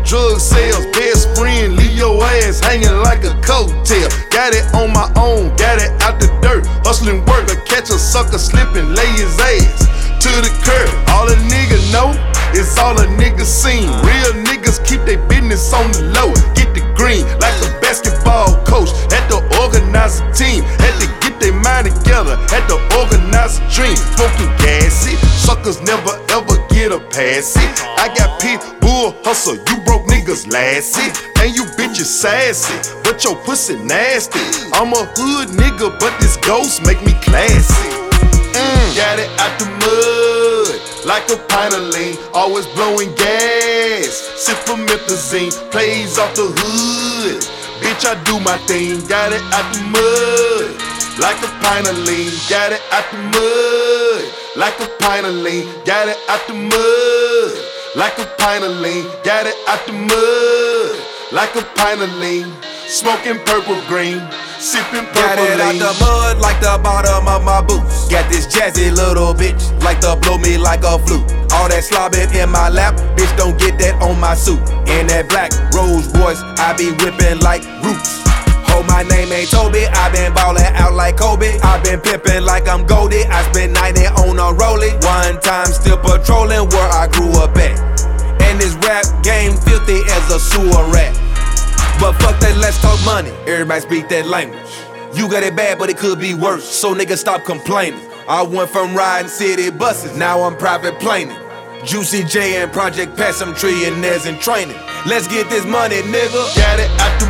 drug sales, best friend, leave your ass hanging like a coattail. Got it on my own, got it out the dirt. Hustling work, I catch a sucker slipping, lay his ass to the curb. All a nigga know is all a nigga seen. Real niggas keep their business on the low. Get the green like a basketball coach. Had to organize a team, had to get their mind together, had to organize a dream. Smoking gassy, suckers never ever get a pass it. I got pit bull hustle, you broke niggas lassie. And you bitches sassy, but your pussy nasty. I'm a hood nigga, but this ghost make me classy. Got it out the mud, like a pint of lean. Always blowing gas, sip promethazine. Plays off the hood, bitch I do my thing. Got it out the mud, like a pint of lean. Got it out the mud, like a pint of lean. Got it out the mud, like a pint of lean. Got it out the mud, like a pint of lean. Smoking purple green, sipping purple lean. Got it out the mud like the bottom of my boots. Got this jazzy little bitch, like to blow me like a flute. All that slobbing in my lap, bitch don't get that on my suit. In that black Rolls Royce, I be whipping like roots. Oh, my name ain't Toby, I been ballin' out like Kobe. I been pimpin' like I'm Goldie, I spent 90 on a rollie. One time still patrolling where I grew up at. And this rap game filthy as a sewer rat. But fuck that, let's talk money. Everybody speak that language. You got it bad, but it could be worse. So niggas stop complaining. I went from riding city buses, now I'm private planing. Juicy J and Project Pass, I'm trillionaires in training. Let's get this money, nigga. Got it out the